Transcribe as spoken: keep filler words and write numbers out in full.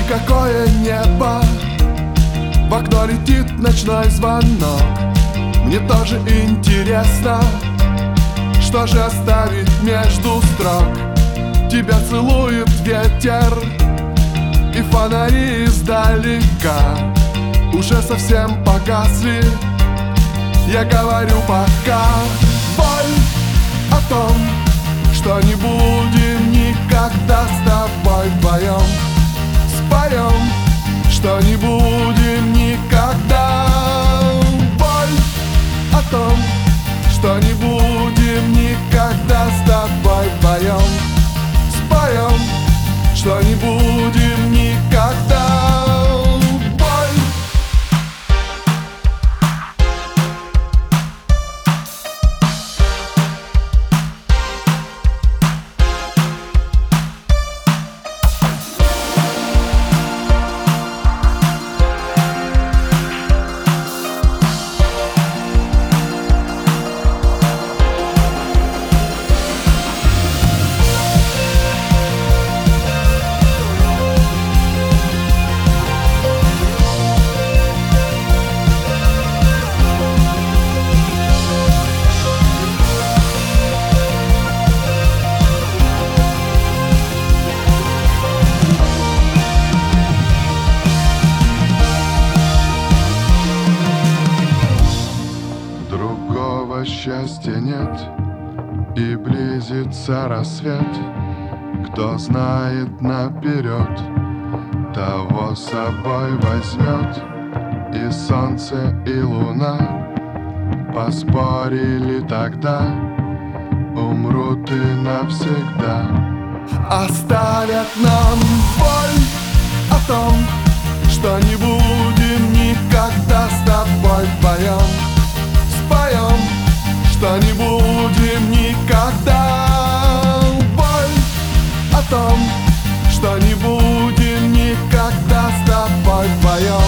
какое небо, в окно летит ночной звонок. Мне тоже интересно, что же оставить между строк. Тебя целует ветер и фонари издалека уже совсем погасли. Я говорю пока. Боль о том, что не будем никогда с тобой вдвоем. Споем, что не будем никогда. Боль о том, что не будем никогда с тобой вдвоем. Споем, что не будем никогда. Счастья нет, и близится рассвет. Кто знает наперед, того с собой возьмет. И солнце, и луна поспорили тогда, умрут и навсегда. Оставят нам боль о том, что не будем никогда с тобой вдвоем. Споем, что не будем никогда. Боль о том, что не будем никогда с тобой вдвоем.